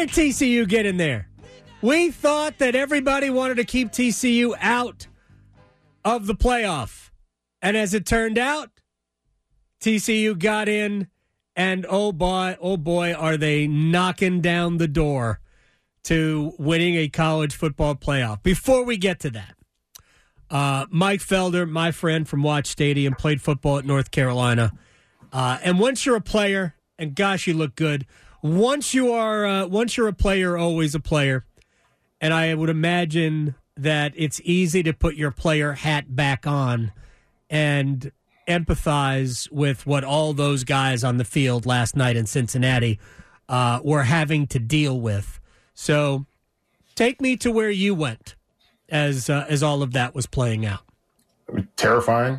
did TCU get in there? We thought that everybody wanted to keep TCU out of the playoff. And as it turned out, TCU got in, and oh boy, are they knocking down the door to winning a college football playoff. Before we get to that, Mike Felder, my friend from Watch Stadium, played football at North Carolina. And once you're a player, and gosh, you look good. Once you're a player, always a player. And I would imagine that it's easy to put your player hat back on and empathize with what all those guys on the field last night in Cincinnati were having to deal with. So take me to where you went as all of that was playing out. Terrifying.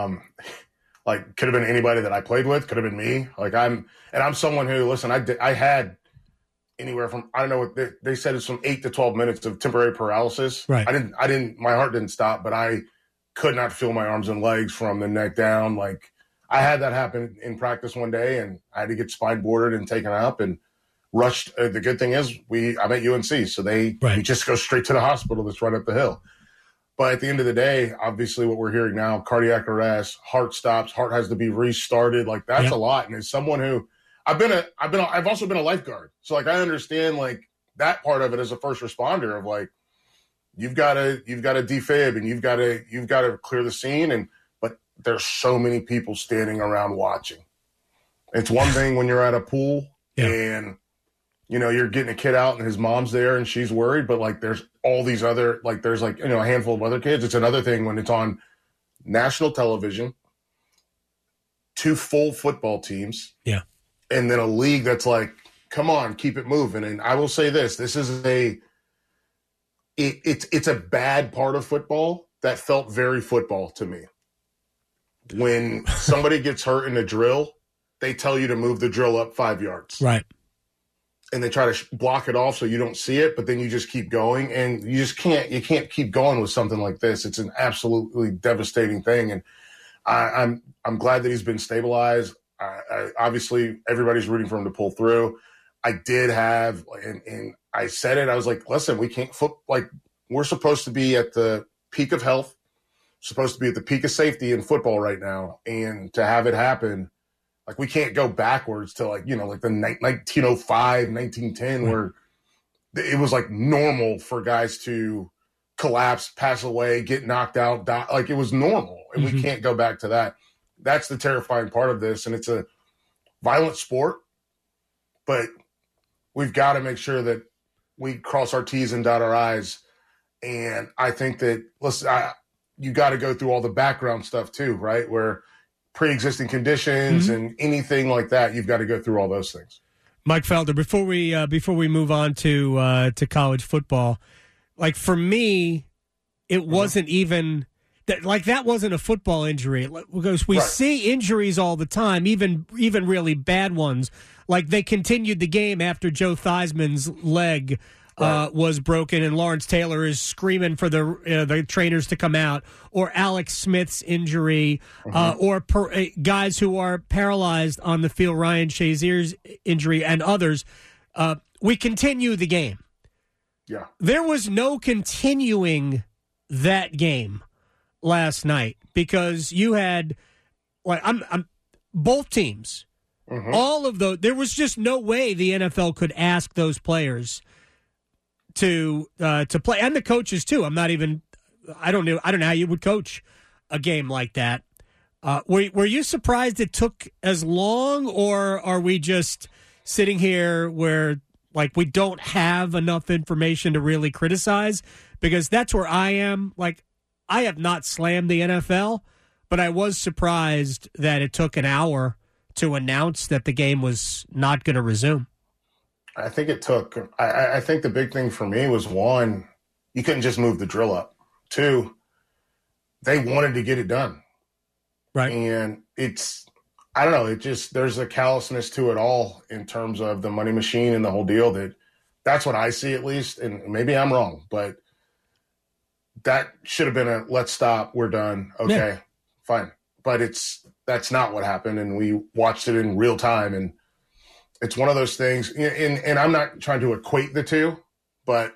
Like, could have been anybody that I played with, could have been me. Like, I'm someone who, listen, I had anywhere from, I don't know what they said, it's from 8 to 12 minutes of temporary paralysis. Right. My heart didn't stop, but I could not feel my arms and legs from the neck down. Like, I had that happen in practice one day, and I had to get spine boarded and taken up and rushed. The good thing is I'm at UNC, so we just go straight to the hospital that's right up the hill. But at the end of the day, obviously what we're hearing now, cardiac arrest, heart stops, heart has to be restarted. Like, that's a lot. And as someone who I've also been a lifeguard. So, like, I understand, like, that part of it as a first responder of, like, you've got to defib and you've got to clear the scene. But there's so many people standing around watching. It's one thing when you're at a pool and, you know, you're getting a kid out and his mom's there and she's worried, but, like, there's all these other, like, there's, like, you know, a handful of other kids. It's another thing when it's on national television, 2 full football teams. Yeah. And then a league that's like, come on, keep it moving. And I will say this is it's a bad part of football that felt very football to me. When somebody gets hurt in a drill, they tell you to move the drill up 5 yards. Right. And they try to block it off so you don't see it, but then you just keep going. And you can't keep going with something like this. It's an absolutely devastating thing. And I'm glad that he's been stabilized. Obviously, everybody's rooting for him to pull through. I did have, and I said it, I was like, listen, we can't, we're supposed to be at the peak of health, supposed to be at the peak of safety in football right now. And to have it happen, like, we can't go backwards to, like, you know, like the 1905, 1910, where it was like normal for guys to collapse, pass away, get knocked out, die. Like, it was normal. And we can't go back to that. That's the terrifying part of this. And it's a violent sport, but we've got to make sure that we cross our T's and dot our I's. And I think that, listen, you got to go through all the background stuff too, right? Where pre-existing conditions and anything like that, you've got to go through all those things. Mike Felder, before we move on to college football, like, for me, it wasn't even that wasn't a football injury, because we see injuries all the time, even really bad ones. Like, they continued the game after Joe Theismann's leg was broken, and Lawrence Taylor is screaming for the trainers to come out, or Alex Smith's injury, or guys who are paralyzed on the field, Ryan Shazier's injury, and others. We continue the game. Yeah, there was no continuing that game last night, because you had, like, I'm both teams, all of those. There was just no way the NFL could ask those players to play, and the coaches too. I don't know how you would coach a game like that. Were you surprised it took as long, or are we just sitting here where, like, we don't have enough information to really criticize? Because that's where I am. Like, I have not slammed the NFL, but I was surprised that it took an hour to announce that the game was not going to resume. I think it took – I think the big thing for me was, one, you couldn't just move the drill up. 2, they wanted to get it done. Right. And it's – I don't know. It just – there's a callousness to it all in terms of the money machine and the whole deal. That's what I see, at least, and maybe I'm wrong, but that should have been a let's stop, we're done, okay, fine. But that's not what happened, and we watched it in real time, and it's one of those things, and I'm not trying to equate the two, but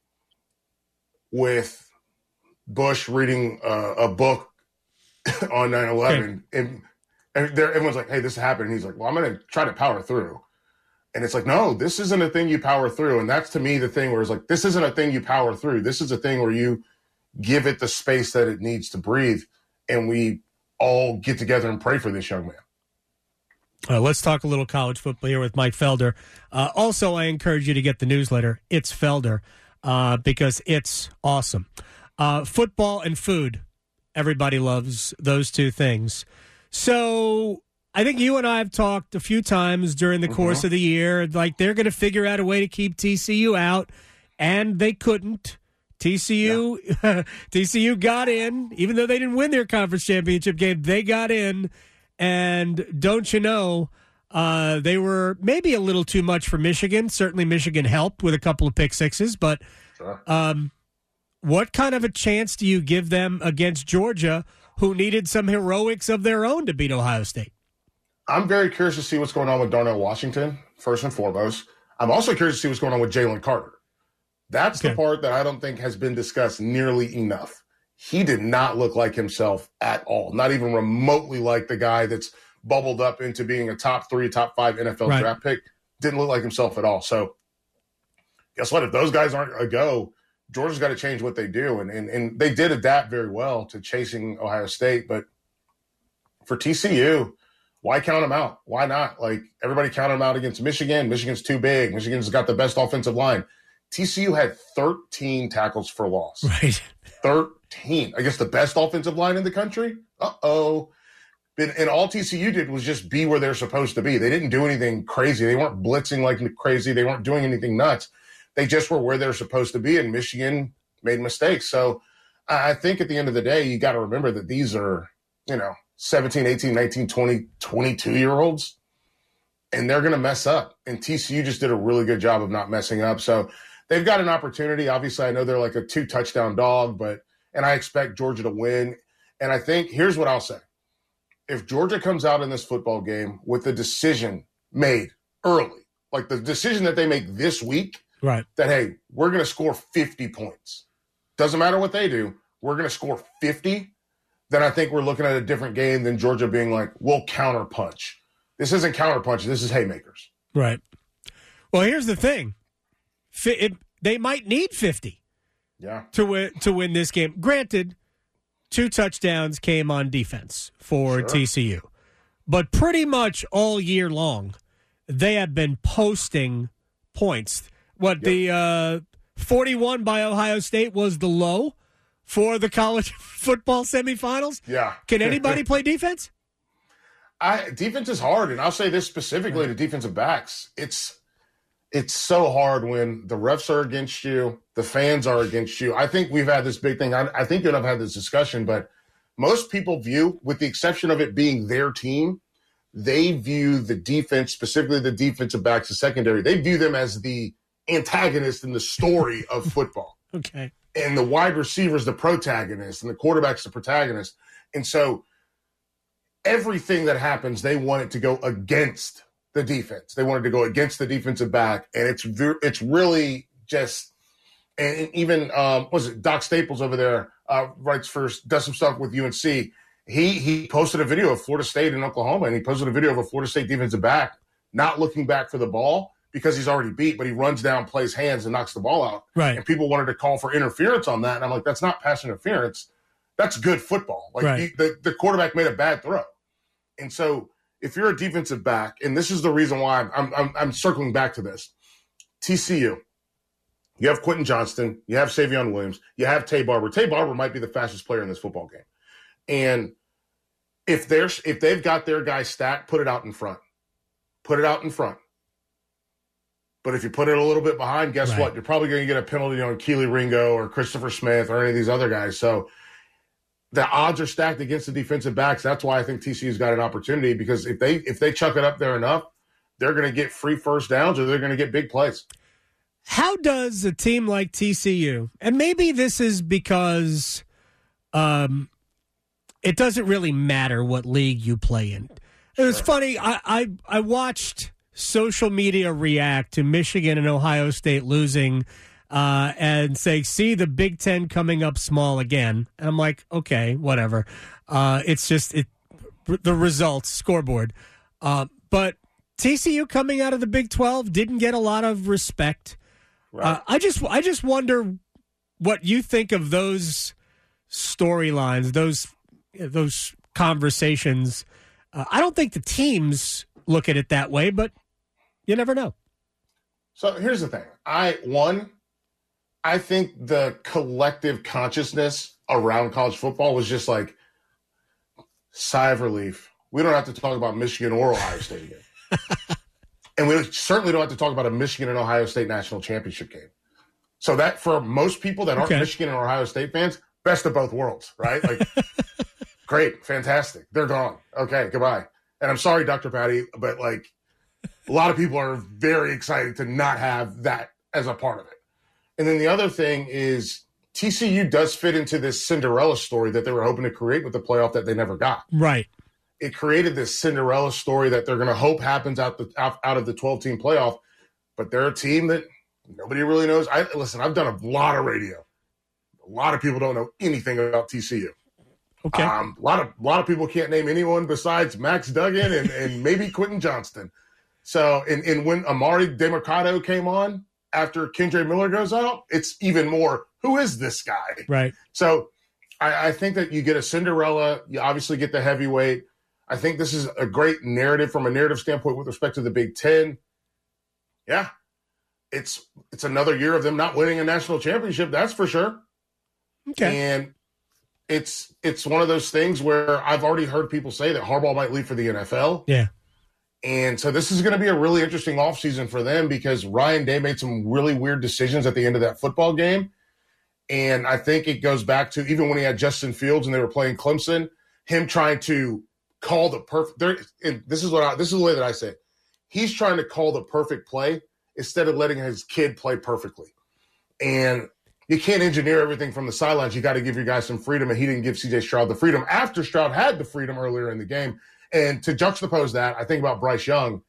with Bush reading a book on 9/11, and everyone's like, hey, this happened. And he's like, well, I'm going to try to power through. And it's like, no, this isn't a thing you power through. And that's, to me, the thing where it's like, this isn't a thing you power through. This is a thing where you give it the space that it needs to breathe. And we all get together and pray for this young man. Let's talk a little college football here with Mike Felder. Also, I encourage you to get the newsletter, It's Felder, because it's awesome. Football and food. Everybody loves those two things. So I think you and I have talked a few times during the course of the year, like they're going to figure out a way to keep TCU out, and they couldn't. TCU got in, even though they didn't win their conference championship game, they got in, and don't you know, they were maybe a little too much for Michigan. Certainly Michigan helped with a couple of pick sixes, but what kind of a chance do you give them against Georgia, who needed some heroics of their own to beat Ohio State? I'm very curious to see what's going on with Darnell Washington, first and foremost. I'm also curious to see what's going on with Jalen Carter. That's the part that I don't think has been discussed nearly enough. He did not look like himself at all, not even remotely like the guy that's bubbled up into being a top 3, top 5 NFL draft pick. Didn't look like himself at all. So guess what? If those guys aren't a go, Georgia's got to change what they do. And they did adapt very well to chasing Ohio State. But for TCU, why count them out? Why not? Like, everybody counted them out against Michigan. Michigan's too big. Michigan's got the best offensive line. TCU had 13 tackles for loss. Right. 13 against the best offensive line in the country? Uh-oh. And all TCU did was just be where they're supposed to be. They didn't do anything crazy. They weren't blitzing like crazy. They weren't doing anything nuts. They just were where they're supposed to be, and Michigan made mistakes. So I think at the end of the day, you got to remember that these are, 17, 18, 19, 20, 22-year-olds, and they're going to mess up. And TCU just did a really good job of not messing up. So they've got an opportunity. Obviously, I know they're like a 2-touchdown dog, and I expect Georgia to win. And I think here's what I'll say. If Georgia comes out in this football game with a decision made early, like the decision that they make this week, right, that, hey, we're going to score 50 points. Doesn't matter what they do. We're going to score 50. Then I think we're looking at a different game than Georgia being like, we'll counterpunch. This isn't counterpunch. This is haymakers. Right. Well, here's the thing. They might need 50 to win this game. Granted, 2 touchdowns came on defense for TCU. But pretty much all year long, they have been posting points. The 41 by Ohio State was the low for the college football semifinals? Yeah. Can anybody play defense? Defense is hard, and I'll say this specifically to defensive backs. It's so hard when the refs are against you, the fans are against you. I think we've had this big thing. I think you and I've had this discussion, but most people view, with the exception of it being their team, they view the defense, specifically the defensive backs, the secondary, they view them as the antagonist in the story of football. Okay. And the wide receiver's the protagonist, and the quarterback's the protagonist. And so everything that happens, they want it to go against the defense. They want it to go against the defensive back. And it's really just, and even, Doc Staples over there does some stuff with UNC. He posted a video of Florida State and Oklahoma, and he posted a video of a Florida State defensive back not looking back for the ball because he's already beat, but he runs down, plays hands, and knocks the ball out. Right. And people wanted to call for interference on that. And I'm like, that's not pass interference. That's good football. Like, the quarterback made a bad throw. And so if you're a defensive back, and this is the reason why I'm circling back to this, TCU, you have Quentin Johnston, you have Savion Williams, you have Tay Barber. Tay Barber might be the fastest player in this football game. And if they've got their guy stacked, put it out in front. Put it out in front. But if you put it a little bit behind, guess what? You're probably going to get a penalty on Keely Ringo or Christopher Smith or any of these other guys. So the odds are stacked against the defensive backs. That's why I think TCU's got an opportunity, because if they chuck it up there enough, they're going to get free first downs or they're going to get big plays. How does a team like TCU, and maybe this is because it doesn't really matter what league you play in. It was funny. I watched social media react to Michigan and Ohio State losing and say, see the Big Ten coming up small again. And I'm like, okay, whatever. It's just the results, scoreboard. But TCU coming out of the Big 12 didn't get a lot of respect. Right. I just wonder what you think of those storylines, those conversations. I don't think the teams look at it that way, but you never know. So here's the thing. I think the collective consciousness around college football was just like, sigh of relief. We don't have to talk about Michigan or Ohio State again. And we certainly don't have to talk about a Michigan and Ohio State national championship game. So that, for most people that aren't Michigan and Ohio State fans, best of both worlds, right? Like, great, fantastic. They're gone. Okay, goodbye. And I'm sorry, Dr. Patty, but like, a lot of people are very excited to not have that as a part of it. And then the other thing is TCU does fit into this Cinderella story that they were hoping to create with the playoff that they never got. Right. It created this Cinderella story that they're going to hope happens out of the 12-team playoff, but they're a team that nobody really knows. Listen, I've done a lot of radio. A lot of people don't know anything about TCU. Okay. A lot of people can't name anyone besides Max Duggan and maybe Quentin Johnston. So, and when Amari DeMercado came on after Kendre Miller goes out, it's even more, who is this guy? Right. So I think that you get a Cinderella. You obviously get the heavyweight. I think this is a great narrative from a narrative standpoint with respect to the Big Ten. Yeah, it's another year of them not winning a national championship, that's for sure. Okay. And it's one of those things where I've already heard people say that Harbaugh might leave for the NFL. Yeah. And so this is going to be a really interesting offseason for them because Ryan Day made some really weird decisions at the end of that football game. And I think it goes back to even when he had Justin Fields and they were playing Clemson, him trying to call the perfect. This is the way that I say it. He's trying to call the perfect play instead of letting his kid play perfectly. And you can't engineer everything from the sidelines. You got to give your guys some freedom, and he didn't give C.J. Stroud the freedom after Stroud had the freedom earlier in the game. And to juxtapose that, I think about Bryce Young,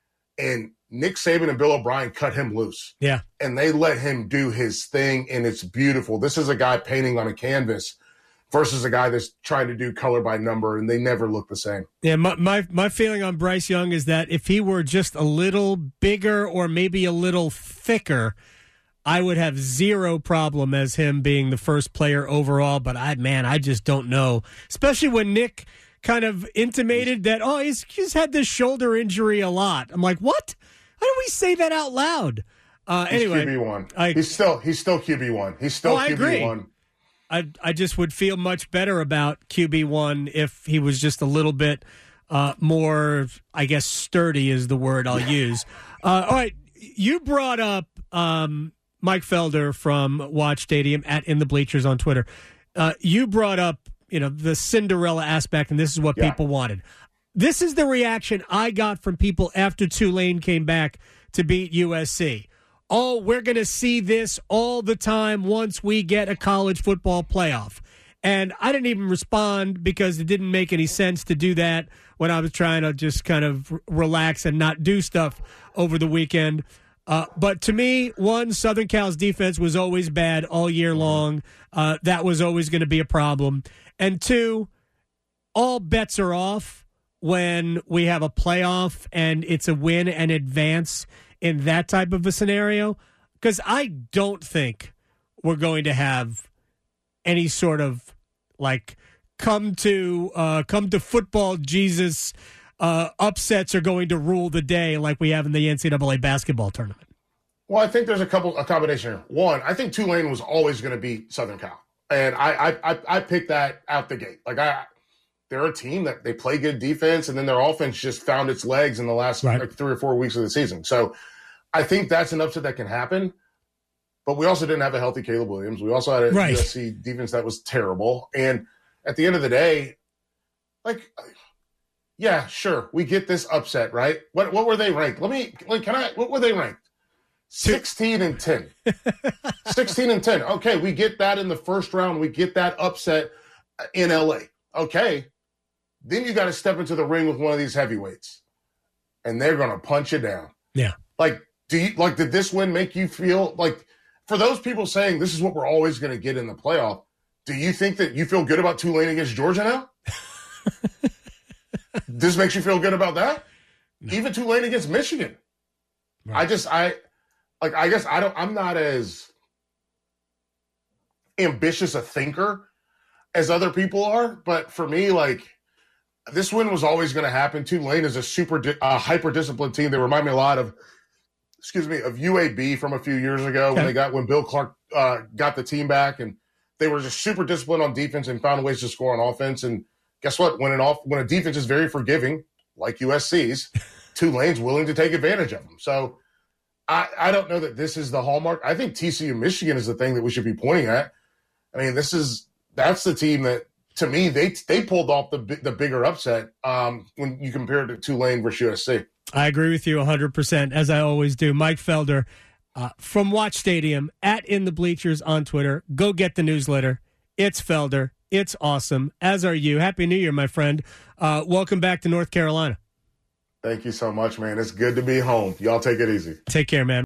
and Nick Saban and Bill O'Brien cut him loose. Yeah. And they let him do his thing, and it's beautiful. This is a guy painting on a canvas versus a guy that's trying to do color by number, and they never look the same. Yeah, my feeling on Bryce Young is that if he were just a little bigger or maybe a little thicker, I would have zero problem as him being the first player overall. But I just don't know, especially when Nick kind of intimated that, he's had this shoulder injury a lot. I'm like, what? Why do we say that out loud? Anyway, QB1. He's still QB1. He's still QB1. I just would feel much better about QB1 if he was just a little bit more, I guess, sturdy is the word I'll use. All right, you brought up Mike Felder from Watch Stadium at In the Bleachers on Twitter. You brought up, the Cinderella aspect, and this is what people wanted. This is the reaction I got from people after Tulane came back to beat USC. Oh, we're going to see this all the time once we get a college football playoff. And I didn't even respond because it didn't make any sense to do that when I was trying to just kind of relax and not do stuff over the weekend. But to me, one, Southern Cal's defense was always bad all year long. That was always going to be a problem. And two, all bets are off when we have a playoff and it's a win and advance in that type of a scenario, because I don't think we're going to have any sort of like come to football Jesus upsets are going to rule the day like we have in the NCAA basketball tournament. Well, I think there's a combination here. One, I think Tulane was always going to beat Southern Cal, and I picked that out the gate. Like they're a team that they play good defense, and then their offense just found its legs in the last 3 or 4 weeks of the season. So I think that's an upset that can happen. But we also didn't have a healthy Caleb Williams. We also had a USC defense that was terrible. And at the end of the day, yeah, sure, we get this upset, right? What were they ranked? What were they ranked? 16 and 10. 16 and 10. Okay, we get that in the first round. We get that upset in LA. Okay. Then you got to step into the ring with one of these heavyweights. and they're going to punch you down. Yeah. Like, did this win make you feel like, for those people saying this is what we're always going to get in the playoff, do you think that you feel good about Tulane against Georgia now? This makes you feel good about that? No. Even Tulane against Michigan. Right. I'm not as ambitious a thinker as other people are, but for me, like, this win was always going to happen. Tulane is a super hyper-disciplined team. They remind me a lot of UAB from a few years ago when Bill Clark got the team back, and they were just super disciplined on defense and found ways to score on offense. And guess what? When a defense is very forgiving, like USC's, Tulane's willing to take advantage of them. So I don't know that this is the hallmark. I think TCU Michigan is the thing that we should be pointing at. I mean, that's the team that, to me, they pulled off the bigger upset when you compare it to Tulane versus USC. I agree with you 100%, as I always do. Mike Felder from Watch Stadium, @InTheBleachers on Twitter. Go get the newsletter. It's Felder. It's awesome, as are you. Happy New Year, my friend. Welcome back to North Carolina. Thank you so much, man. It's good to be home. Y'all take it easy. Take care, man.